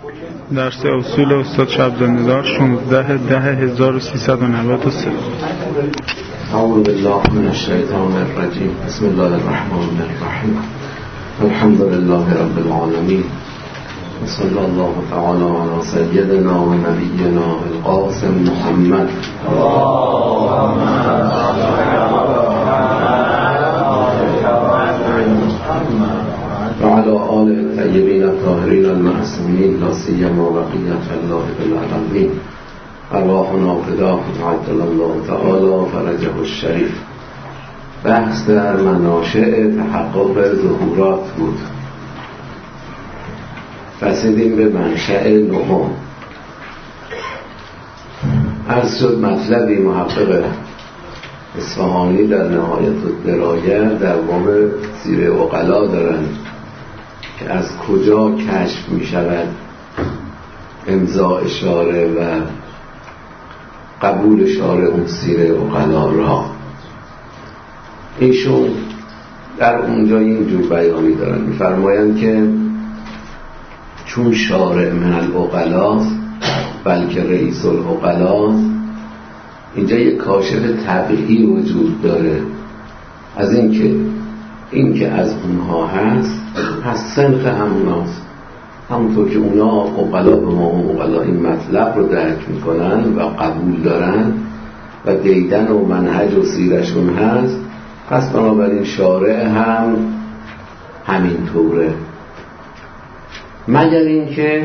درس اصول استاد شبزنده‌دار 16/10/1393. اعوذ بالله من الشیطان الرجیم. بسم الله الرحمن الرحیم. الحمد لله رب العالمین و صلی الله تعالی علی سیدنا و نبینا القاسم محمد و علی آل الطیبین الطاهرین المعصومین لا سیما بقیة الله بالعالمین. ارواحنا فداه عجل الله تعالی فرجه الشریف. بحث در مناشأ تحقق ظهورات بود. رسیدیم به منشأ نهم. عرض شد مطلبی محقق اصفهانی در نهایت الدرایه در باب سیر عقلا دارند که از کجا کشف می شود امضاء شارع و قبول شارع اون سیر عقلا را. ایشون در اونجا اینجور بیانی دارن، می‌فرمایند که چون شارع من العقلاست بلکه رئیس العقلاست، اینجا یک کاشف طبیعی وجود داره از اینکه از اونها هست سنخ هموناست. همونطور که اونا عقلا به ما عقلا این مطلب رو درک میکنن و قبول دارن و دیدن و منهج و سیرشون هست، پس بنابراین شارع هم همینطوره، مگر اینکه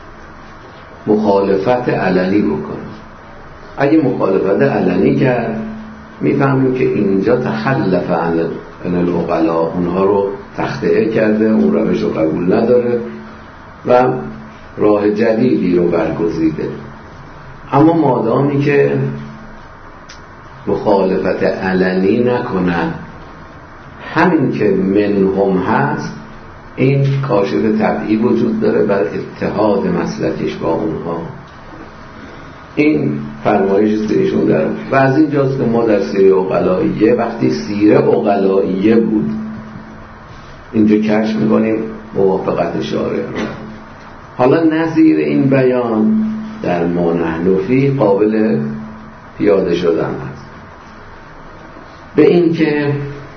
مخالفت علنی بکنه. اگه مخالفت علنی کرد میفهمیم که اینجا تخلف عن العقلا، اونها رو تخطئه کرده، اون روش رو قبول نداره و راه جدیدی رو برگزیده. اما مادامی که مخالفت علنی نکنن، همین که منهم هست، این کاشف طبیعی وجود داره بر اتحاد مسلکش با اونها. این فرمایش سیرشون داره و از اینجاست که ما در سیر عقلائیه وقتی سیر عقلائیه بود اینجا کشف میکنیم موافقت شارع رو. حالا نظیر این بیان در ما نحن فیه قابل پیاده شدن هست به این که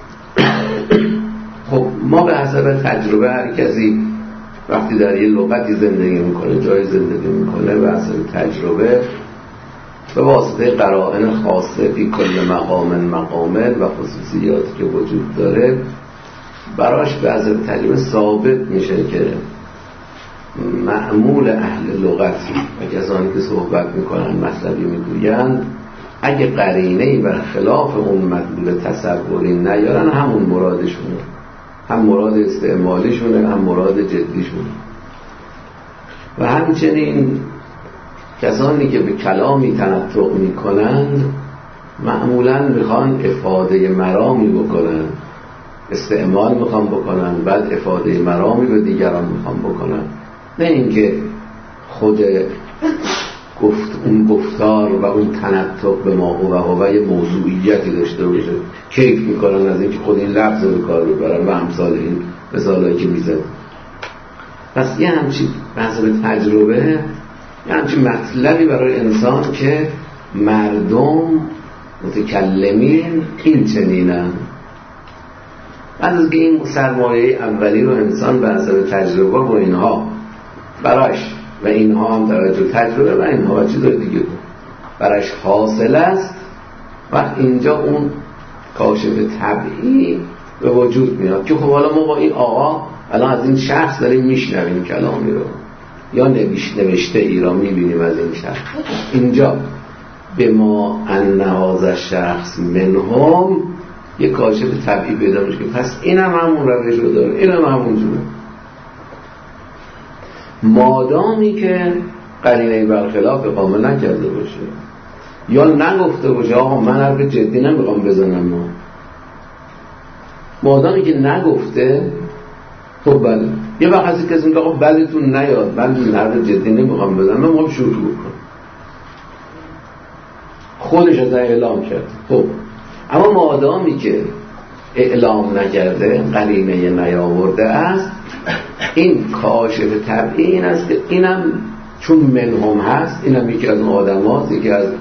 خب ما به حسب تجربه هر کسی وقتی در یه لغتی زندگی میکنه، جای زندگی میکنه، به حسب تجربه به واسطه قرائن خاصه فی کل مقامن و خصوصیاتی که وجود داره براش به حسب تجربه ثابت میشه که معمول اهل لغت و کسانی که صحبت میکنن مطلبی میگویند اگه قرینه‌ای بر خلاف اون مطلوب تصوری نیارن همون مرادشونه، هم مراد استعمالیشونه هم مراد جدیشونه. و همچنین کسانی که به کلامی تنطق میکنند معمولاً میخوان افاده مرامی بکنن، استعمال میخوان بکنن، بعد افاده مرامی به دیگران میخوان بکنن، نه اینکه خود اون گفتار و اون تنطق به ما و یه موضوعیتی داشته باشه. کیف میکنن از اینکه خود این لفظ رو به کار ببرن و امثال این مثالایی که میزد. پس یه همچین بحث به تجربه، یه همچین مطلبی برای انسان که مردم متکلمین این چنینن. بعد از که این سرمایه اولی رو انسان به حسب تجربه و اینها براش و اینها هم توجه تجربه و اینها و چیزای دیگه براش حاصل است و اینجا اون کاشف طبیعی به وجود میاد که خب حالا ما با این آقا الان از این شخص داریم میشنویم کلامی رو یا نوشته ای را میبینیم از این شخص. اینجا به ما ان هذا شخص منهم یک کاشف طبیعی پیدا میشه که پس اینم همون روش رو داره، اینم همون جوره. مادامی که قرینه برخلاف اقامه نکرده باشه یا نگفته باشه آقا من حرف جدی نمیخوام بزنم، مادامی که نگفته، خب بله یه وقت هستی کسی میگه آقا بلتون نیاد، من حرف جدی نمیخوام بزنم، من میخوام شروع کنم، خودش از اعلام کرد. خب اما مادامی که اعلام نکرده، قرینه نیاورده است، این کاشف طبعی این است که اینم چون منهم هست، اینم یکی از اون آدم هاست، یکی از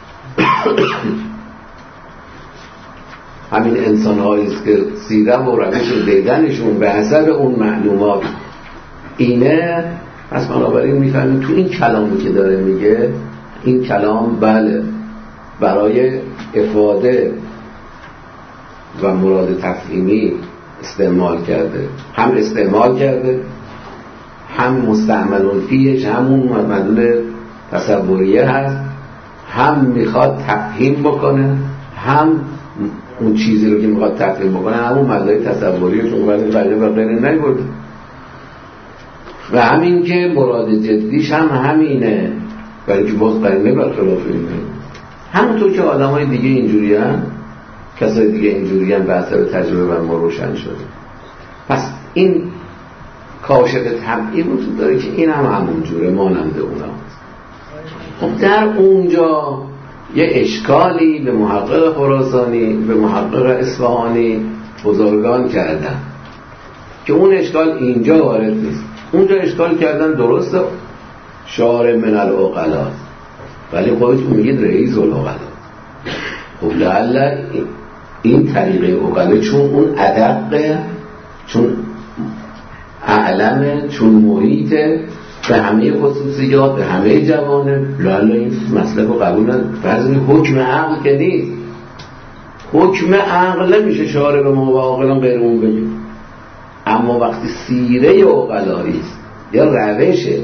همین انسان هاییست که سیره و روش دیدنشون به حسب اون معلومات اینه. پس بنابراین میفهمیم تو این کلامی که داره میگه، این کلام بله برای افاده و مراد تفهیمی استعمال کرده، هم استعمال کرده، هم مستعمل فیهش همون مدلول تصوریه هست، هم میخواد تفهیم بکنه، هم اون چیزی رو که میخواد تفهیم بکنه همون مدلول تصوریه، چون قرینه و غیره نیورده. و همین که مراد جدیش هم همینه، برای که باز قرینه برخلاف اینه. همونطور که آدم های دیگه اینجوری هم، کسای دیگه اینجوری هم به اثر تجربه بر ما روشن شده. پس این کاشف طبعی وجود داره که این هم همون جوره ماننده اونا. خب در اونجا یه اشکالی به محقق خراسانی، به محقق اصفهانی بزرگان کردن که اون اشکال اینجا وارد نیست. اونجا اشکال کردن درسته شارع من العقلا، ولی خودتون میگید رئیس العقلا. خب لعل این طریقه عقلا چون اون ادق، چون اعلمه، چون محیطه، به همه خصوصیات، به همه جوانب، لعل این مسئله رو قبول نداره. فرض حکم عقل که نیست، حکم عقل نمیشه شارع به ما و عاقلان غیر اون بگیم. اما وقتی سیره عقلاییست یا روشه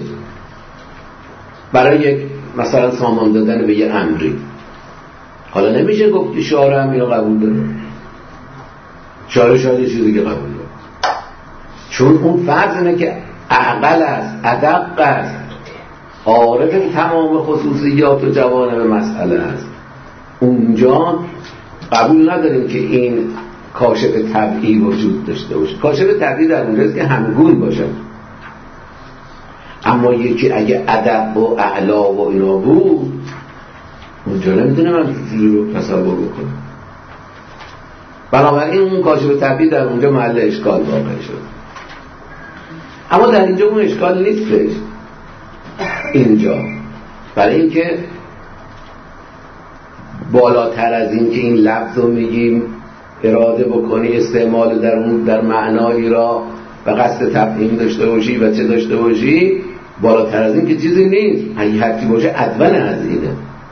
برای یک مثلا سامان دادن به یه امری، حالا نمیشه گفت که شارع هم اینو قبول داره، شارع شاید یه چیزی که قبول داره، چون اون فرض اینه که عقل است، ادق است، عارف تمام خصوصیات و جوانب مسئله است. اونجا قبول نداریم که این کاشف طبعی وجود داشته باشه. کاشف طبعی در اونجاست که همگون باشه. اما یکی اگه ادب و اعلا و اینا بود، اونجا نمیتونه من چیزی رو تصور بکنم. بنابراین اون کاشف طبعی در اونجا محل اشکال واقع شد. اما در اینجا اون اشکال نیستش اینجا، برای اینکه بالاتر از این که این لفظ رو میگیم اراده بکنی استعمال در اون در معنایی را و قصد تفهیم داشته باشی و چه داشته باشی، بالاتر از این که چیزی نیست. اگه حتی باشه ادون از اینه،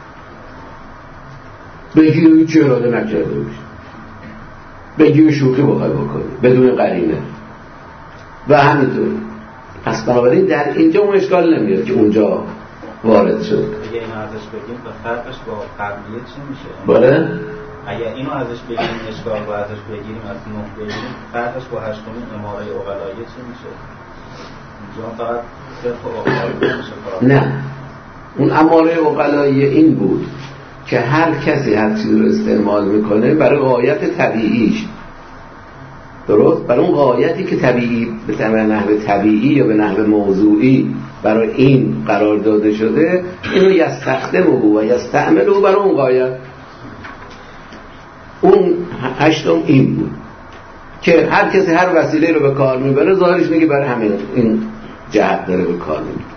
بگی چه اراده نکرده باشی، بگی شوخی بخوای بکنی بدون قرینه و همینطور. پس بنابراین در اینجا اون اشکال نمیاد که اونجا وارد شد. اگه اینو ازش بگیم تا فرقش با قبلیه چی میشه؟ بله؟ اگه اینو ازش بگیم اشکال رو ازش بگیریم، از 9 بگیریم، فرقش با 8 اماره عقلاییه چی میشه؟ اینجا فقط صرف عقلاییه میشه. نه، اون اماره عقلاییه این بود که هر کسی هر چیزی رو استعمال میکنه برای غایت طبیعیش، درست؟ برای اون غایتی که طبیعی به نحو طبیعی یا به نحو موضوعی برای این قرار داده شده، اینو یستخدمه و یستعمله برای اون غایت. اون 8 این بود که هر کسی هر وسیله رو به کار میبره، ظاهرش میگه برای همین این جهت داره به کار میبره.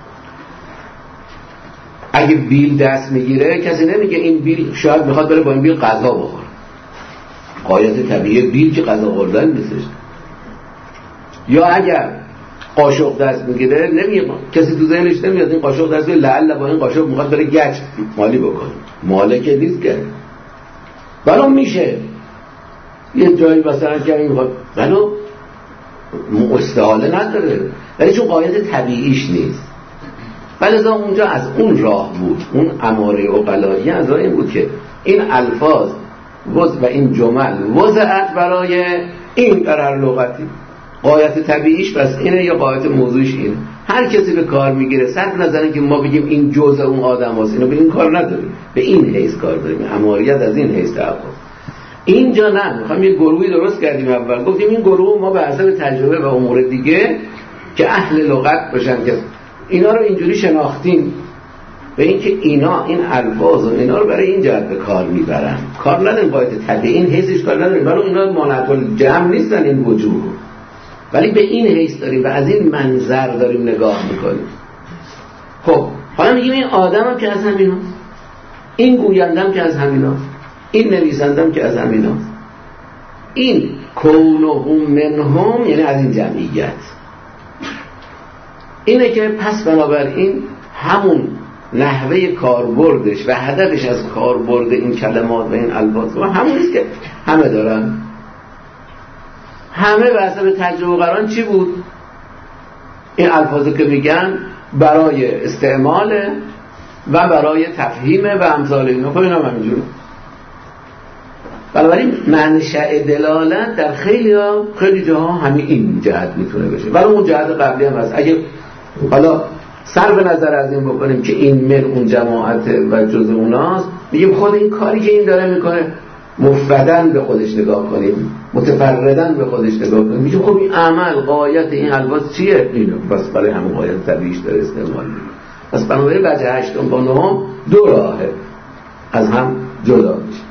اگه بیل دست میگیره کسی نمیگه این بیل شاید میخواد بره با این بیل غذا بخوره. غایت طبیعی بیل که غذا خوردن نیستش. یا اگر قاشق دست میگیره نمیگه، کسی تو ذهنش نمیاد این قاشق دست میگیره لعل با این قاشق میخواد بره گچ مالی بکنه، مالکه نیست که بلو میشه یه جایی مثلا که این میخواد بلو استحاله نداره، ولی چون غایت طبیعیش نیست. ولی اونجا از اون راه بود، اون اماره عقلایی از راه این بود که این الفاظ و این جمل وضعت برای این در هر لغتی، غایت طبیعیش بس اینه یا غایت موضوعش اینه. هر کسی به کار میگیره، صرف نظر که ما بگیم این جزء اون آدم هست، اینو به این کار نداریم، به این حیث کار داریم، اماریت از این حیث تعبیر. اینجا نه، میخوام یه گروهی درست کردیم. اول گفتیم این گروه ما به حسب تجربه و امور دیگه که اهل لغت باشن که اینا رو اینجوری شناختیم، به اینکه اینا این الفاظ و اینا رو برای این جهت به کار میبرن، کار نداریم باید طبیعی این حیثش کار نداریم، ولی اینا مانعت الجمع نیستن. این وجوه ولی به این حیث داریم و از این منظر داریم نگاه میکنیم. خب حالا میگیم این آدمم که از همین هست، این گویندم که از همین هست، این نویسندم که از همین هست، این کونهم منهم یعنی از این جمعیت. اینه که پس بنابراین همون نحوه کاربردش و هدفش از کاربرد این کلمات و این الفاظ و همونیست که همه دارن. همه به حسب تجربه قرآن چی بود؟ این الفاظی که میگن برای استعمال و برای تفهیم و امثال اینا. خب اینا هم همینجوره. بنابراین منشأ دلالت در خیلی جاها همین این جهت میتونه بشه، ولی اون جهت قبلی هم هست. اگه حالا صرف نظر از این بکنیم که این من اون جماعت و جز اوناست، میگیم خود این کاری که این داره میکنه مفردن به خودش نگاه کنیم، متفردن به خودش نگاه کنیم، میگیم خب این عمل قایت این الفاظ چیه؟ اینو بس برای همون قایت طبیعیش داره استعمال میکنه. پس بنابراین وجه هشتم با نهم دو راهه از هم جدا میشه.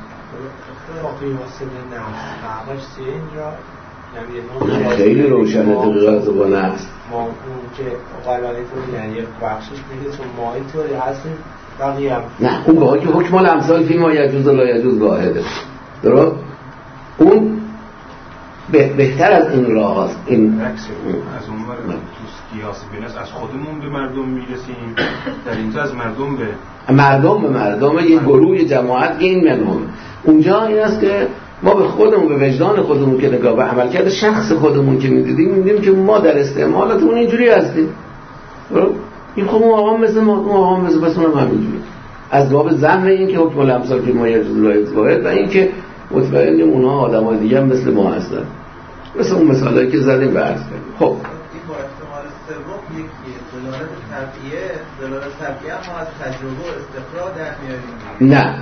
خیلی روشنه تقیقات با نفس ما اون که قلعه تو یعنی یک بخشش میگه چون ماهی طوری هستیم بقیه هم نه اون باقی که حکم الامثال فی ما یجوز و لا یجوز واحده. درست؟ اون بهتر از این راه هست. این از اون ور تو قیاس بینست از خودمون به مردم میرسیم، در اینجا از مردم به مردم یه گروه جماعت این منهم. اونجا این است که ما به خودمون به وجدان خودمون که نگاه به عملکرد شخص خودمون که می‌دیدیم که ما در استعمالاتمون اینجوری هستیم. این خب اون آقا مثل ما، اون آقا مثل بس اونم همینجوری. از باب ضمن این که حکم الامثال فی ما یجوز و لا یجوز واحد و این که مطمئنیم اونها آدمای دیگه هم مثل ما هستن. مثل اون مثالایی که زدیم بحث کردیم. خب این با احتمال سوم یکیه. دلالت طبیعیه ما از تجربه و استقرار در میاریم. نه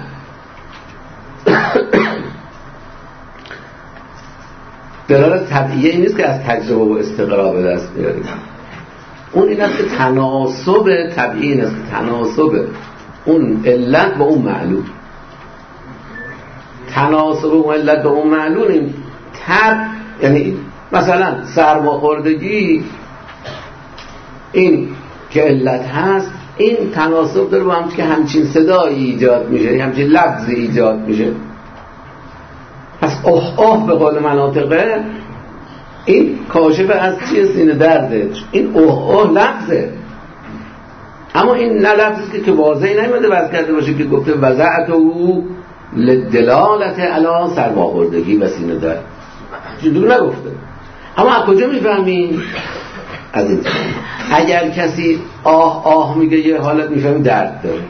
دلالت طبیعیه این نیست که از تجربه و استقرار به دست بیاریم. اون این است که تناسب طبیعی این است که تناسب اون علت با اون معلول، تناسب اون علت با اون معلول این یعنی مثلا سرماخوردگی این که علت هست، این تناسب داره با هم که همچین صدایی ایجاد میشه، همچین لفظی ایجاد میشه. پس اوه به قول مناطقه این کاشف از چیه؟ سینه درده. این اوه لفظه، اما این نه لفظی که واضحی نمیده وضع کرده باشه که گفته وضعت او لدلالت علی سرماخوردگی و سینه درد، چیزی نگفته. اما از کجا میفهمیم؟ از این اگر کسی آه میگه یه حالت میفهمیم درد داره.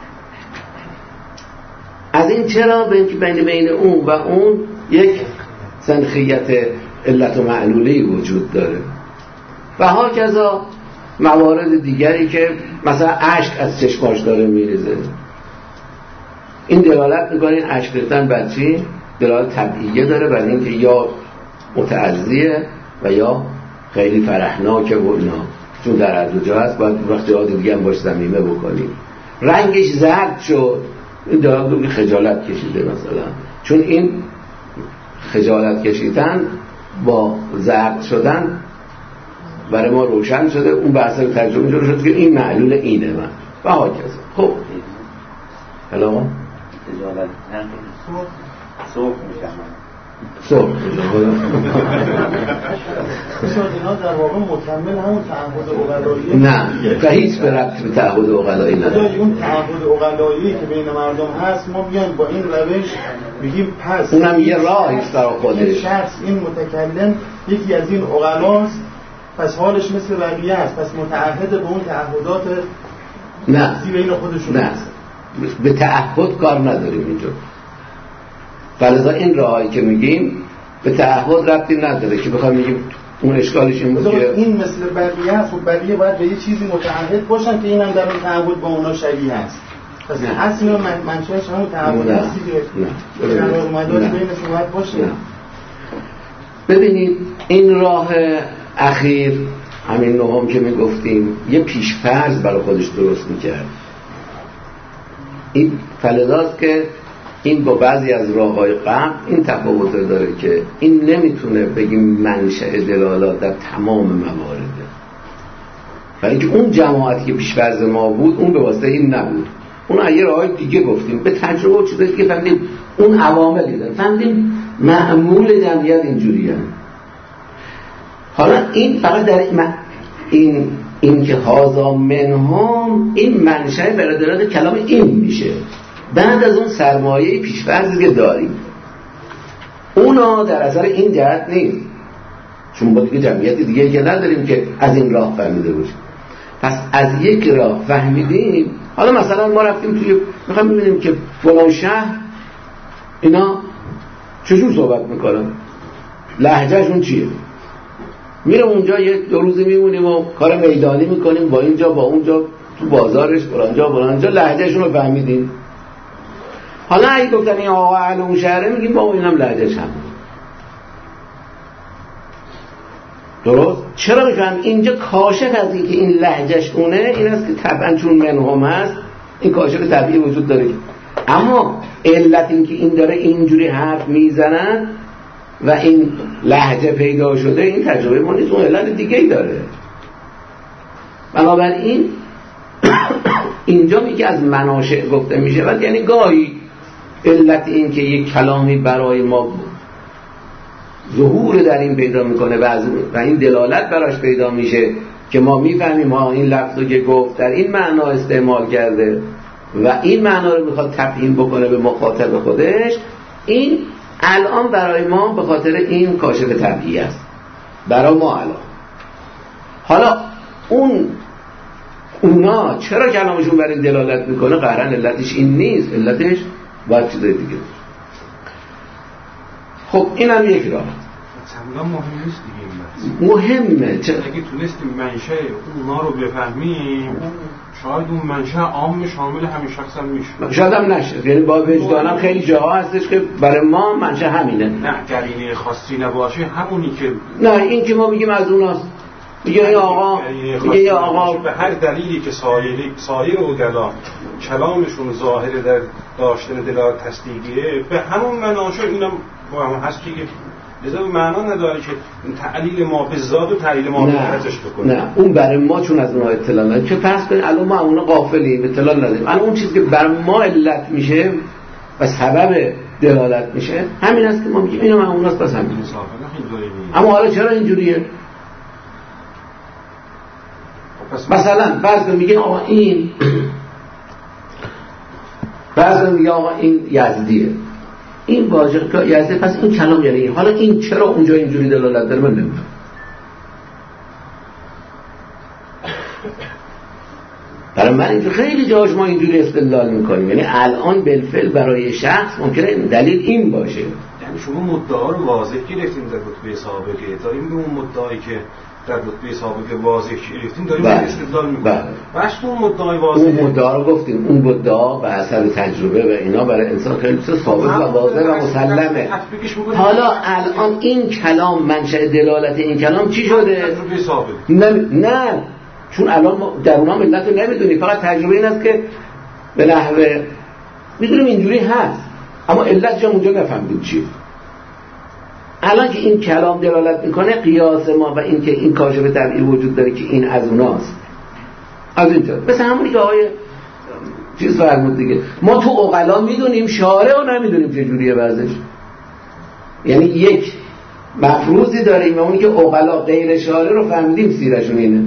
از این چرا؟ به اینکه بین اون و اون یک سنخیت علت و معلولی وجود داره. و هاکذا موارد دیگری که مثلا اشک از چشماش داره میریزه، این دلالت میکنه این اشک ریختن بر چی؟ دلالت طبیعیه داره بر اینکه یا متعزیه و یا خیلی فرحناکه و اینا، چون در هر دو جا هست باید وقت جهات دیگه هم باش ضمیمه بکنیم. رنگش زرد شد، این دلالت خجالت کشیده مثلا، چون این خجالت کشیدن با زرد شدن برای ما روشن شده، اون به اثر تجربه اینجور شد که این معلول اینه من و ها کذا. خب حالا ما خجالت صبح میشم صبح اینا در واقع مکمل همون تعهد عقلایی نه که هیچ به ربط به تعهد عقلایی نداره. اون تعهد عقلایی که بین مردم هست ما بیان با این روش بگیم پس اونم یه راهی است برای خودش. شخص این متکلم یکی از این عقلاست، پس حالش مثل بقیه است، پس متعهد به اون تعهدات نه بین خودشون نه به تعهد کار نداریم اینجا. فلذا این راهی که میگیم به تعهد ربطی نداره که بخوام میگیم اون اشکالش این بود که این مثل بقیه است و بقیه باید به یه چیزی متعهد باشن که اینم در اون تعهد با اونا شبیه است. پس اصل منشأش همون تعهد است دیگه. قرار مدار بینشون باید باشه. ببینید این راه اخیر همین نهم که میگفتیم یه پیش‌فرض برای خودش درست میکرد. این فلذاست که این با بعضی از راه‌های قبل این تفاوت داره که این نمیتونه بگیم منشأ دلالات در تمام موارده، برای اینکه اون جماعتی که پیش‌فرض ما بود اون به واسطه این نبود، اون یه راه‌های دیگه گفتیم به تجربه و چیزایی که فهمیدیم اون عواملی داره، فهمیدیم معمول جمعیت اینجوریه. حالا این فقط در این که هازا منهم این منشأ برای دلالت کلام این میشه بعد از اون سرمایه پیش‌فرضی که داریم. اونا در اثر این جهت نیست، چون با دیگه جمعیت دیگه که نداریم که از این راه فهمیده باشیم. پس از یک راه فهمیدیم. حالا مثلا ما رفتیم توی میخوام ببینیم که فلان شهر اینا چجور صحبت میکنن، لهجهشون چیه، میرم اونجا یک دو روزی میمونیم و کار میدانی میکنیم با اینجا با اونجا تو بازارش برانجا لهجهشون رو فهمیدیم. حالا اگه گفتن این آقا اهل اون شهره میگیم با اینم لهجهش هم درست. چرا میگم اینجا کاشف از این که این لهجهش اونه این است که طبعا چون منهم هست این کاشف طبیعی وجود داره، اما علت این که این داره اینجوری حرف میزنن و این لهجه پیدا شده این تجربه ما نیست، اون علت دیگه ای داره. بنابراین اینجا میگه از مناشع گفته میشه و یعنی گاهی علت این که یک کلامی برای ما ظهور در این پیدا میکنه و این دلالت براش پیدا میشه که ما میفهمیم ها این لفظو که گفت در این معنا استعمال کرده و این معنا رو میخواد تبیین بکنه به مخاطب خودش، این الان برای ما به خاطر این کاشف طبیعی است برای ما الان. حالا اونا چرا کلامشون بر این دلالت میکنه؟ قطعاً علتش این نیست، علتش باید چیزای دیگه. خب اینم یک راه اصلا مهم نیست دیگه. مهمه اگه تونستیم منشأ اونا رو بفهمیم شاید اون منشأ عام شامل همین شخص هم میشه، شاید هم نشه. یعنی با وجدانم خیلی جاها هستش که برای ما منشأ همینه، نه قرینه خاصی نباشه همونی که نه این که ما میگیم از اوناست، میگه یا آقا به هر دلیلی که سایر عقلا کلامشون ظاهر در داشتن دلالت تصدیقیه به همون مناشا اینم با هم هست که لذا معنا نداره که تعلیل ما به ذات و تعلیل ما به ارزش بکنه. نه اون برای ما چون از اونها اطلاع نداریم که فرض کنید الان ما اونها غافلیم اطلاع نداریم، الان اون چیزی که برای ما علت میشه و سبب دلالت میشه همین است که ما میگیم اینو اوناست پس همین. اما حالا چرا اینجوریه؟ مثلا بعضی میگه آقا این یزدیه، این واژه یزدی پس این کلام یعنی این. حالا این چرا اونجا اینجوری دلالت داره من نمیدونم. برای من اینجا خیلی جاش ما اینجوری استدلال میکنیم، یعنی الان بالفعل برای شخص ممکنه دلیل این باشه. یعنی شما مدعا رو واضح گرفتین در رتبه سابقه داریم به اون مدعایی که در رتبه سابقه واضح گرفتیم داریم استدلال میکنیم. بس اون مدعای واضح اون مدعا رو گفتیم، اون مدعا به اثر تجربه و اینا برای انسان خیلی ثابت و واضح و مسلمه. حالا الان این کلام منشأ دلالت این کلام چی شده؟ نه چون الان ما در اونها ملت رو نمیدونیم، فقط تجربه این است که به نحوه میدونیم اینجوری هست اما علت جا اونجا نفهمیم چیه. الان که این کلام دلالت میکنه قیاس ما و این که این کاشف طبیعی وجود داره که این از اوناست از اینجا مثل همونی که آقای چیز فرمود دیگه، ما تو عقلا میدونیم شارع رو نمیدونیم چجوریه وضعش، یعنی یک مفروضی داریم و اونی که عقلا غیر شارع رو فهمیدیم سیرشون اینه،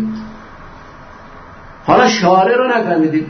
حالا شارع رو نفهمیدیم.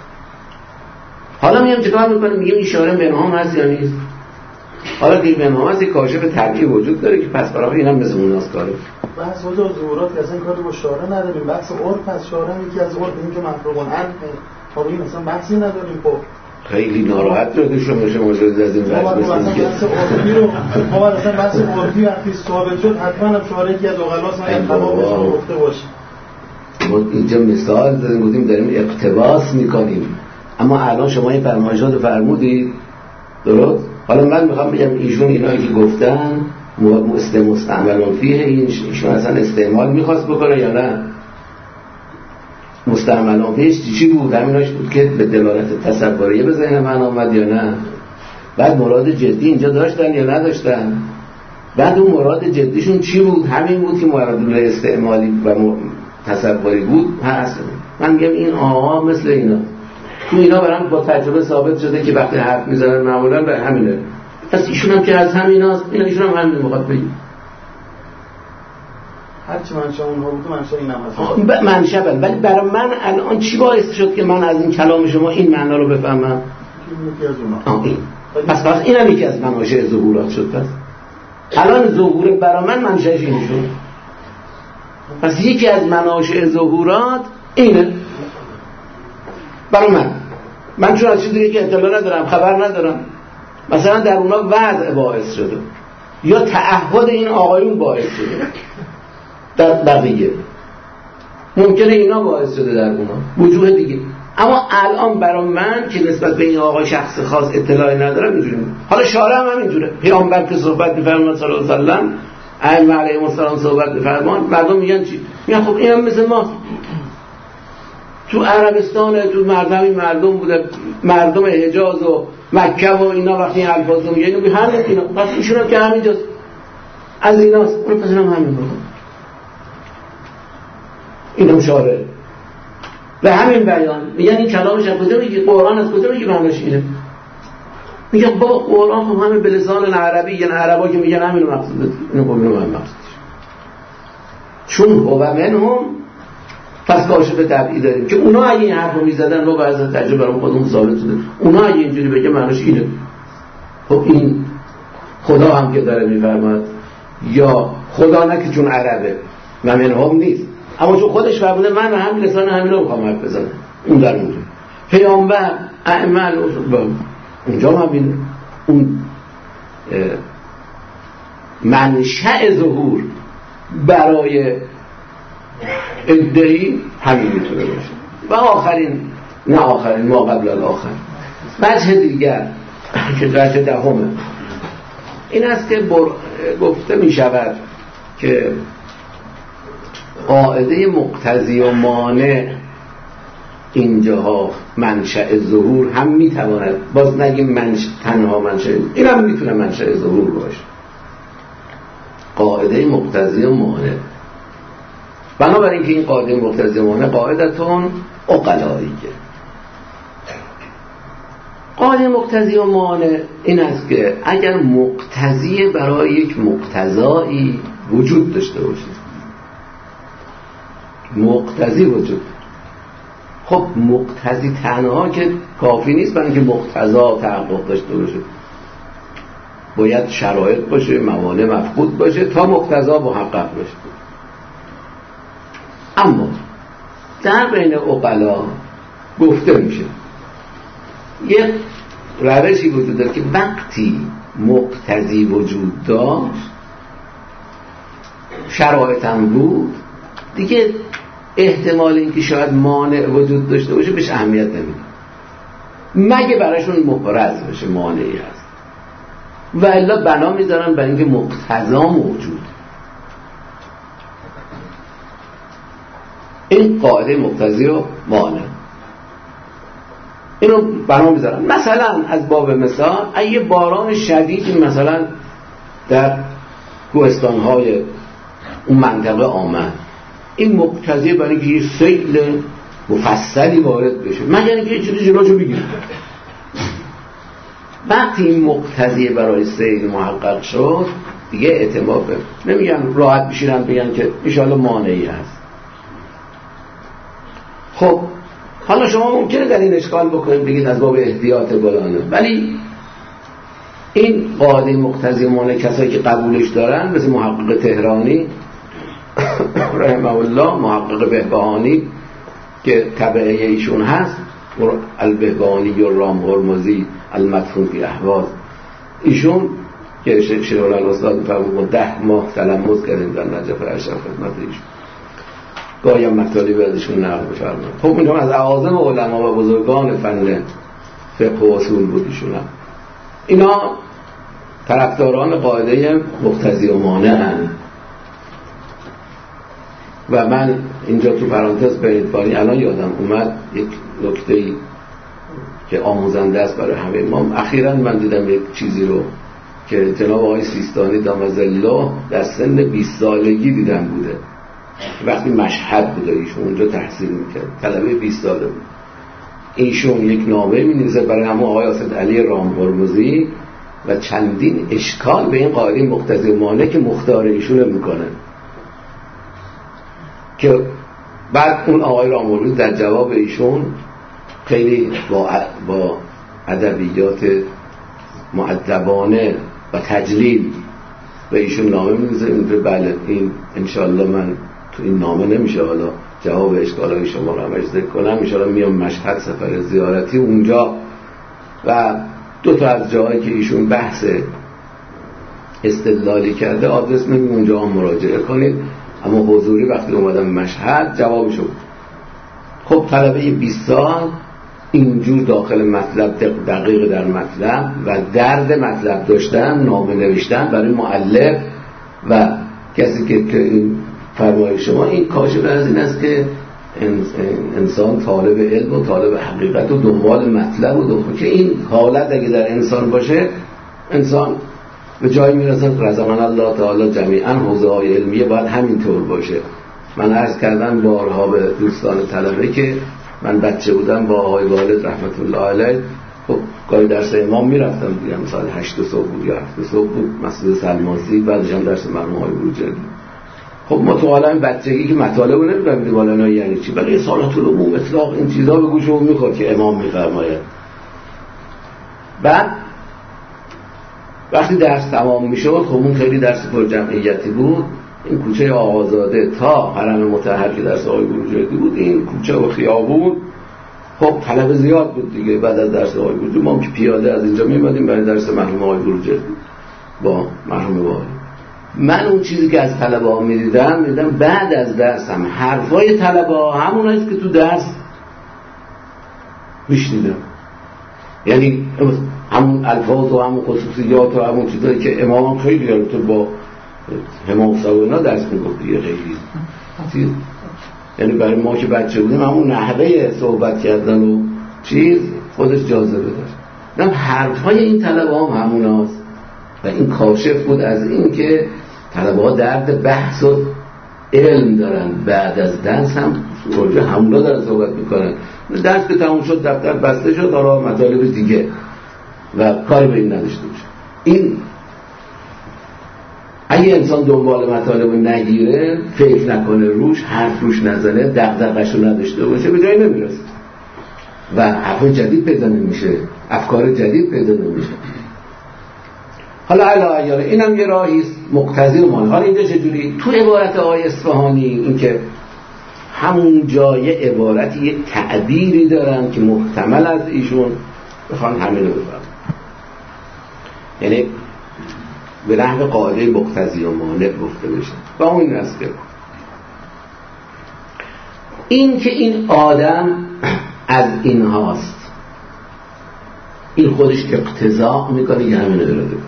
حالا میگم چیکار میکنیم؟ میگیم این شارع منهام هست یا نیست. حالا که منهام هست یک کاشف طبیعی وجود داره که پس برای اینم مثل اوناست کاره. بحث وجود ظهورات که اصلا کاری با شارع نداریم، بحث عرف از شارع یکی از عرف این که مفروغ عنه تا این مثلا بحثی نداریم. خب خیلی ناراحت شده شما مجاز از این بحث عرفی رو ما مثلا بحث عرفی وقتی ثابت شد حتما هم شارع یکی از عقلاست ما تمام گفته باشیم. ما اینجا مثال زدیم گفتیم داریم اقتباس میکنیم، اما الان شما این فرمایشات رو فرمودید درست؟ حالا من میخوام بگم ایشون اینایی که گفتن مستعملون فیه ایشون اصلا استعمال میخواست بکنه یا نه؟ مستعملون فیهش چی بود؟ همیناش بود که به دلالت تصوریه به ذهن من آمد یا نه؟ بعد مراد جدی اینجا داشتن یا نداشتن؟ بعد اون مراد جدیشون چی بود؟ همین بود که مراد استعمالی و تصوری بود هست. من میگم این آقا مثل اینا تو اینا برام با تجربه ثابت شده که وقتی حرف میزنن معمولا به همینه. پس ایشون هم که از همیناست، ایشون هم همین میخواد بگیم. هرچی منشأ اونها بود منشأ اینم هست. منشأ بله، ولی برای من الان چی باعث شد که من از این کلام شما این معنا رو بفهمم؟ یکی از اونها. این. پس اینم یکی از مناشأ ظهورات شد. پس الان ظهور برای من منشأش این شد. پس یکی از مناشأ ظهورات اینه برای من چون از چیزی که اطلاع ندارم، خبر ندارم، مثلا در اونا وضع باعث شده یا تعهد این آقایون باعث شده، در بقیه ممکنه اینا باعث شده در اونا وجوه دیگه. اما الان برای من که نسبت به این آقا شخص خاص اطلاعی ندارم اینجوری. حالا شارع هم اینجوره، پیامبر که صحبت می‌فرماد صلی الله علیه و سلم، ائمه علیهم السلام صحبت می‌فرمان، مردم میگن چی؟ میگن خب اینم مثل ما. تو عربستان تو مردم بوده، مردم حجاز و مکه و اینا وقتی این الفاظ رو میگن میگن همین اینا، پس ایشون هم که همینجاست از ایناست، اون پس هم همین بود. اینم شارع و همین بیان میگن این کلامش از کجا میگه؟ قرآن از کجا میگه معناش اینه؟ میگن با قرآن هم همه به لسان عربی، یعنی عربا که میگن همین رو مقصود، اینو خب اینو من مقصودش چون هو منهم. پس کاشف طبعی داریم که اونا اگه این حرف رو میزدن ما باید از تجربه برام خودمون ثابت شده اونا اگه اینجوری بگه معناش اینه. خب این خدا هم که داره میفرماد یا خدا نه که چون عربه و منهم نیست، اما چون خودش فرموده من هم لسان همین رو میخوام حرف بزنم، اون در اونجا پیامبر ائمه اونجا هم این اون منشأ ظهور برای ادعی همین میتونه باشه. و آخرین ما قبل الاخر وجه دیگر که وجه دهمه این است که گفته می شود که قاعده مقتضی و مانع اینجاها منشأ ظهور هم میتواند، باز نگیم تنها منشأ، این هم میتونه منشأ ظهور باشه. قاعده مقتضی و مانع، بنابراین که این قاعده مقتضی و مانع قاعدتون عقلاییه. قاعده مقتضی و مانع این است که اگر مقتضی برای یک مقتضایی وجود داشته باشه، مقتضی وجود، خب مقتضی تنها که کافی نیست برای اینکه مقتضا تحقق داشته باشه، باید شرایط باشه، موانع مفقود باشه تا مقتضا محقق باشه. اما در بین عقلا گفته میشه یک روشی وجود داره که وقتی مقتضی وجود داشت، شرایط هم بود، دیگه احتمال اینکه شاید مانع وجود داشته باشه بهش اهمیت نمیده، مگه براشون محرز باشه مانعی هست، و الا بنا میذارن برای اینکه مقتضا موجود. این قاعده مقتضی و مانع اینو بنا میذارن. مثلا از باب مثال اگه باران شدیدی مثلا در کوهستان‌های اون منطقه آمد، این مقتضی برای اینکه یه سیل مفصلی وارد بشه، مگر اینکه یه چیزی جلوشو بگیره. وقتی این مقتضی برای سیل محقق شد دیگه اعتماد نمیگن راحت بشیرن بگن که انشاءالله مانعی هست. خب حالا شما ممکنه در این اشکال بکنید بگید از باب احتیاط گلانه، ولی این قاعده مقتضی و مانع کسایی که قبولش دارن مثل محقق تهرانی رحمه الله، محقق بهبهانی که تبعه ایشون هست، البهبهانی و رام هرمزی المدفون فی احواز، ایشون که شیخ الاستاد فرمود 10 ماه تلمذ کردیم در نجف اشرف خدمت ایشون، گاهی هم مطالب ازشون نقل بفرمایید. خب اینجا از اعاظم علما و بزرگان فن فقه و اصول بود ایشون هم. اینا طرفداران قاعده مقتضی و مانع هستند. و من اینجا تو پرانتز برید الان یادم اومد یک نکته‌ای که آموزنده است برای همه ما. اخیراً من دیدم یک چیزی رو که جناب آقای سیستانی دامزالله در سن 20 سالگی دیدم بوده، وقتی مشهد بوده ایشون اونجا تحصیل میکرد، طلبه 20 ساله بود. ایشون یک نامه می‌نویسه برای همون آقای اسد علی رامهرمزی و چندین اشکال به این قاعده مقتضی مانع که مختار ایشون میکنه، که بعد اون آقای رامهرمزی در جواب ایشون خیلی با ادبیات مؤدبانه و تجلیل به ایشون نامه می‌نویسه. اینجا بله این انشالله من تو این نامه نمیشه حالا جواب اشکالای شما رو هم ذکر کنم، انشالله میام مشهد سفر زیارتی اونجا و دو تا از جاهایی که ایشون بحث استدلالی کرده آدرس میدیم اونجا هم مراجعه کنید. اما حضوری وقتی اومدم مشهد جوابشو خب طلبه 20 سال اینجور داخل مطلب دقیق در مطلب و درد مطلب داشتن، نامه نوشتن برای مؤلف و کسی که این فرمایش شما این کاشف از این است که انسان طالب علم و طالب حقیقت و دنبال مطلب و دنبال که این حالت اگه در انسان باشه انسان به جایی میرسد رضوان الله تعالی جمیعا حوزه‌های علمیه باید همینطور باشه. من عرض کردم بارها به دوستان طلبه که من بچه بودم با آقای والد رحمت الله علیه خب گاهی درس امام میرفتم دیگه، مثلا 8 صبح بود یا 7 صبح بود مسجد سلماسی، بعدش هم درس مرحوم آقای بروجردی. خب ما تو عالم بچگی که مطالب رو نمی‌فهمیدیم والا یعنی چی، ولی صلات العموم اطلاق این چیزا به گوشمون میخورد که امام میفرماید. بعد وقتی درس تمام میشد خب اون خیلی درس پر جمعیتی بود، این کوچه آقازاده تا حرم مطهر که درس آقای بروجردی بود این کوچه و خیابون خب طلبه زیاد بود دیگه. بعد از درس آقای بروجردی ما که پیاده از اینجا میمدیم برای درس مرحوم آقای بروجردی با مرحوم والی. من اون چیزی که از طلبه ها میدیدم بعد از درسم حرفای طلبه ها هموناییست که تو درس میشنیدم، یعنی همون الفاظ و همون خصوصیات و همون چیزایی که امام هم خیلی تو با همام سوینا درس میگفت دیگه خیلی یعنی برای ما که بچه بودیم همون نحوه صحبت کردن و چیز خودش جاذبه داشت. حرفای این طلبه هم همون هاست و این کاشف بود از این که طلبه ها درد بحث و علم دارن، بعد از درس هم راجع همونا دارن صحبت میکنن. درس که تموم شد دفتر بسته شد حالا مطالب دیگه و کاری به این نداشته باشه. این اگه انسان دنبال مطالب نگیره، فکر نکنه روش، حرف روش نزنه، دغدغه‌شو نداشته باشه، به جایی نمیرسه و حرف جدید پیدا نمیشه، افکار جدید پیدا نمیشه. حالا علاوه اینم یه راهیست مقتضی مال. حالا اینجا چجوری؟ تو عبارت آقای اصفهانی این که همون جای عبارتی یه تعبیری دارن که محتمل از ایشون بخوان همین رو بفرم، یعنی به نحو قاعده مقتضی و مانع گفته بشه و اون این است که این که این آدم از این هاست این خودش اقتضا میکنه که همین اراده کنه.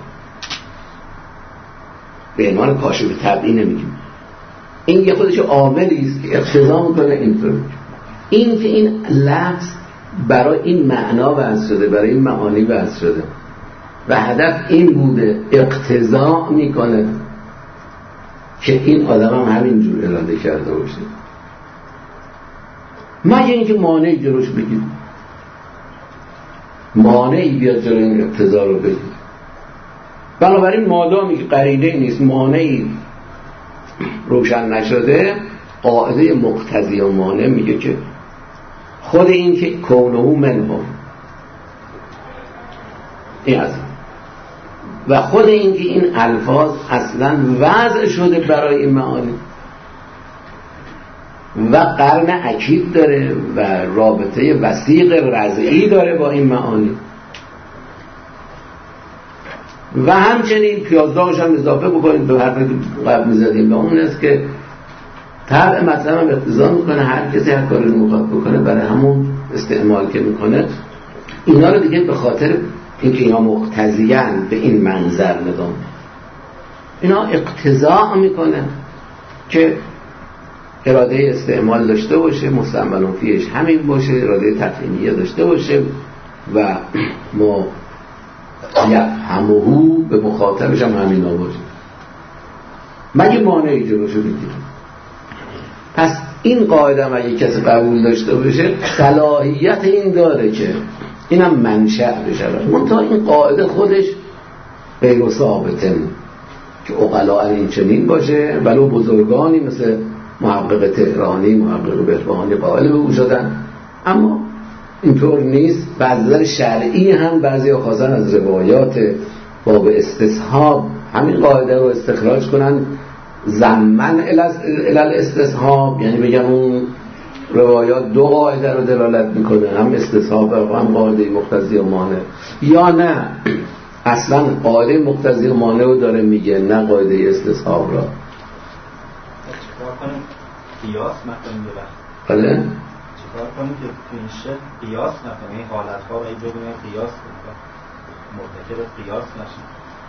به عنوان کاشف طبعی نمیگیم، این یه خودش عاملی است که اقتضا میکنه اینطور. این که این لفظ برای این معنا وضع شده، برای این معانی وضع شده و هدف این بوده اقتضا میکنه که این آدم هم همینجور اراده کرده باشه، مگه اینکه مانعی جلوش بگید، مانعی بیاد جلو این اقتضا رو بگید. بنابراین مادامی که قرینه نیست، مانعی روشن نشده، قاعده مقتضی و مانع میگه که خود این که کونه منه این از و خود این که این الفاظ اصلا وضع شده برای این معانی و قرن اکید داره و رابطه وثیق رضعی داره با این معانی و همچنین پیازداغش هم اضافه بکنید به حرف قبل میزدیم به اون است که طبع مطلب هم اقتضا میکنه هر کسی هر کاری رو مخاطب بکنه برای همون استعمال که میکنه. اینا رو دیگه به خاطر اینکه اینا مقتضیان به این منظر ندام، اینا اقتضا میکنه که اراده استعمال داشته باشه، مستعمل فیش همین باشه، اراده تفهیمیه داشته باشه و ما یفهمهو به مخاطبش هم همینا باشه، مگه مانعی جلوشو بگیریم. پس این قاعده هم اگه کسی قبول داشته باشه صلاحیت این داره که اینم منشأ بشه. منتها این قاعده خودش غیر ثابته که عقلا این چنین باشه، ولو بزرگانی مثل محقق تهرانی، محقق بهبهانی قائل به او شدن، اما اینطور نیست. و از نظر شرعی هم بعضی خواستن از روایات باب استصحاب همین قاعده رو استخراج کنن ضمن الی الاستصحاب، یعنی بگم اون روایات دو قاعده رو دلالت میکنه، هم استصحاب و هم قاعده مقتضی و مانع، یا نه اصلا قاعده مقتضی و مانع رو داره میگه، نه قاعده استصحاب را. چیکار کنیم قیاس نکنیم بله؟ چیکار کنیم که تو این شکل قیاس نکنیم، این حالت‌ها رو ببینیم قیاس کنیم، مرتکب قیاس نشیم.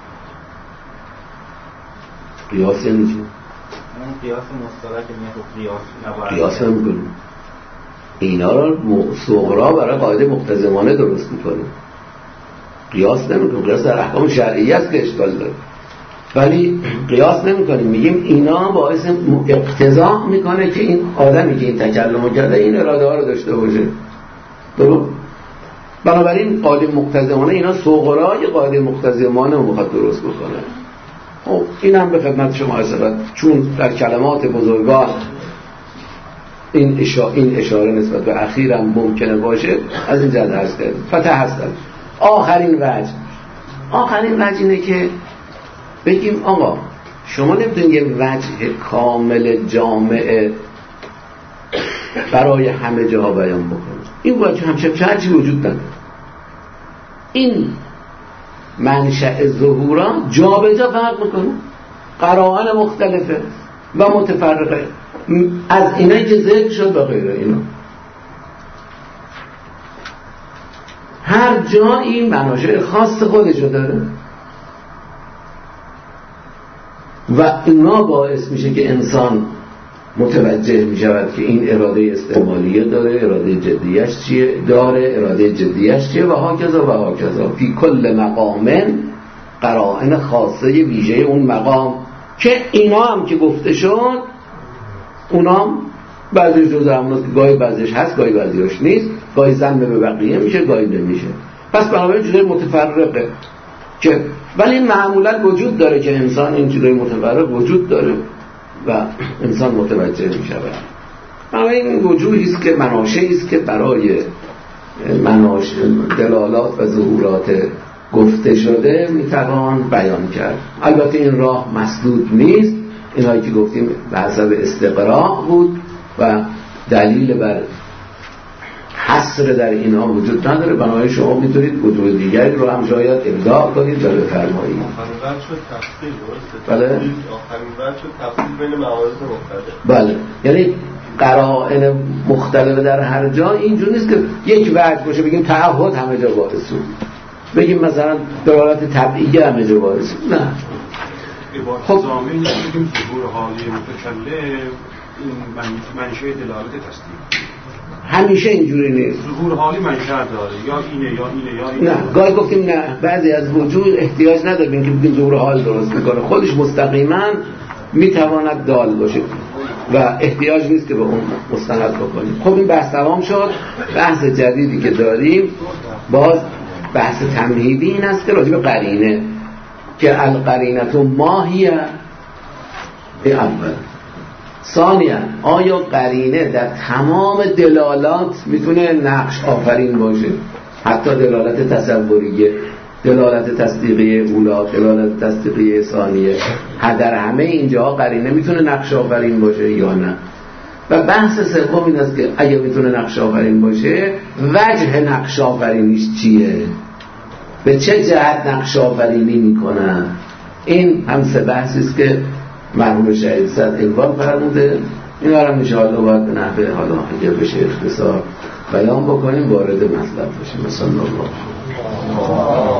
قیاس یعنی چی؟ اون قیاس مشترک میگه قیاس نمی‌کنیم. اینا رو صغرا برای قاعده مقتضی مانع درست می‌کنیم. قیاس نمی‌کنیم. قیاس در احکام شرعی است که اشکال داره. ولی قیاس نمی‌کنیم، میگیم اینا باعث اقتضا میکنه که این آدمی که این تکلمو کرده این اراده ها رو داشته باشه. درست؟ بنابراین قاعده مقتضی مانع اینا صغرای قاعده مقتضی مانع رو می‌خواد درست بکنه. خب این هم به خدمت شما عرض، چون در کلمات بزرگان این اشاره نسبت به اخیرم ممکنه باشه، از این جهت عرض کردم. فتح هستن. آخرین وجه اینه که بگیم آقا شما نمیتونید یه وجه کامل جامع برای همه جاها بیان بکنید. این وجه همچه وجود نداره. این منشأ ظهورا جا به جا فرق میکنه، قرائن مختلفه و متفرقه، از اینایی که ذکر شد و غیره. اینا هر جایی مناشأ خاص خودشو داره و اینا باعث میشه که انسان متوجه میشود که این اراده استعمالیه داره، اراده جدیش چیه داره، اراده جدیش چیه و هاکذا فی کل مقام قرائن خاصه ویژه اون مقام، که اینا هم که گفته شد اونام بعضی جزء امروز که گاهی بعضیش هست گاهی بعضیش نیست، گاهی ضم به بقیه میشه گاهی نمیشه. پس بنابراین چیزای متفرقه که ولی معمولا وجود داره که انسان این چیزای متفرق وجود داره و انسان متوجه می شود. بنابراین این وجوهی است که مناشعی است که برای دلالات و ظهورات گفته شده می توان بیان کرد. البته این راه مسدود نیست، اینایی که گفتیم به حسب استقراء بود و دلیل بر حصر در اینها وجود نداره. بنابراین شما میتونید وجوه دیگری رو هم شاید ابداع کنید و بفرمایید. آخرین شد تفصیل درسته؟ بله؟ آخرین شد تفصیل بین موارد مختلف. بله، یعنی قرائن مختلف در هر جا اینجور نیست که یک وجه باشه بگیم تعهد همه جا باعث بود، بگیم مثلا دلالت طبیعیه همه جا باعث بود. نه. خب زامین بگیم ظهور حالی متکلم این منشأ دلالت تصدیق همیشه اینجوری نیست. ظهور حالی منشأ داره، یا اینه. نه، گاهی گفتیم نه، بعضی از وجود احتیاج نداره که بگیم ظهور حال درست میکنه، خودش مستقیما میتواند دال باشه و احتیاج نیست که به اون مستند بکنیم. خب این بحث تمام شد. بحث جدیدی که داریم باز بحث تمهیدی این است که راجع به قرینه که القرینه ماهیه به اول. ثانیاً آیا قرینه در تمام دلالات میتونه نقش آفرین باشه؟ حتی دلالت تصوریه، دلالت تصدیقیه اولا، دلالت تصدیقیه ثانیه، در همه اینجا قرینه میتونه نقش آفرین باشه یا نه؟ و بحث سوم این است که اگه میتونه نقش آفرین باشه وجه نقش آفرینیش چیه؟ به چه جهت نقش آفرینی میکنن؟ این هم سه بحثی است که مرحوم شهید صد عنوان فرموده. این هم انشاءالله باید به نحوه حالا اگر بشه اختصار بیان بکنیم، وارد مطلب بشیم. مثلا الله